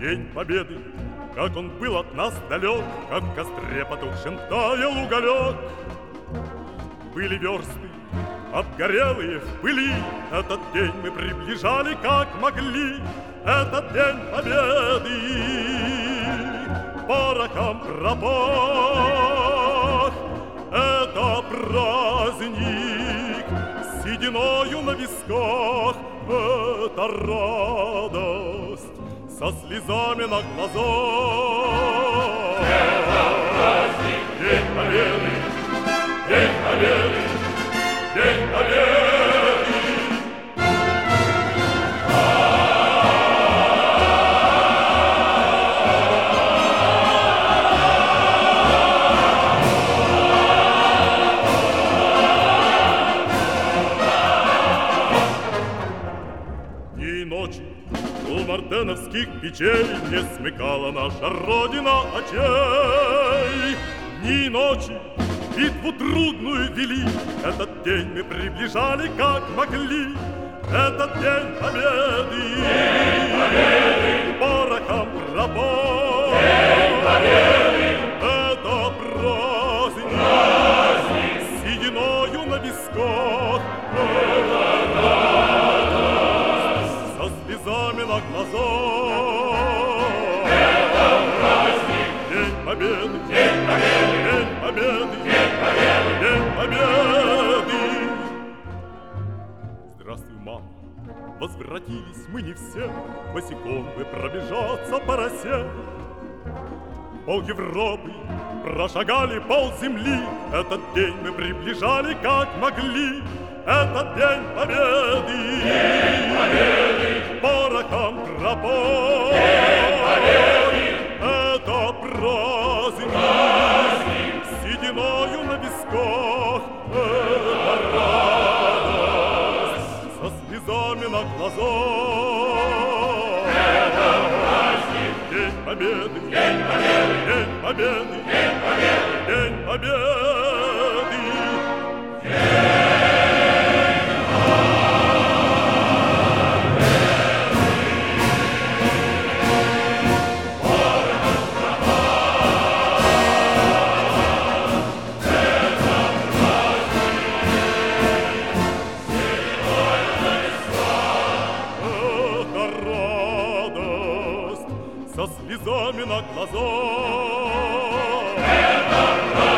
День Победы, как он был от нас далек, как в костре потухшем таял уголек. Были версты, обгорелые в пыли, этот день мы приближали, как могли. Этот день Победы порохом пропах. Это праздник с сединою на висках. Это радость со слезами на глазах. Это праздник, День Победы, День Победы, День Победы. Мартеновских печей не смыкала наша Родина очей. Дни и ночи битву трудную вели, этот день мы приближали, как могли. Этот день Победы, День Победы, порохом пропах. День Победы, это праздник, праздник с сединою на висках. это радость со слезами на глазах. Это праздник, День Победы, День Победы, День Победы, День Победы, День Победы. Здравствуй, мама. Возвратились мы не все, босиком бы пробежаться по росе. Пол Европы прошагали, пол земли, этот день мы приближали, как могли. Этот день Победы, День Победы, порохом пропах. День Победы, это праздник, праздник с сединою на висках. это радость со слезами на глазах. Это праздник, День Победы, День Победы, День Победы, День Победы, День Победы. со слезами на глазах. Это праздник.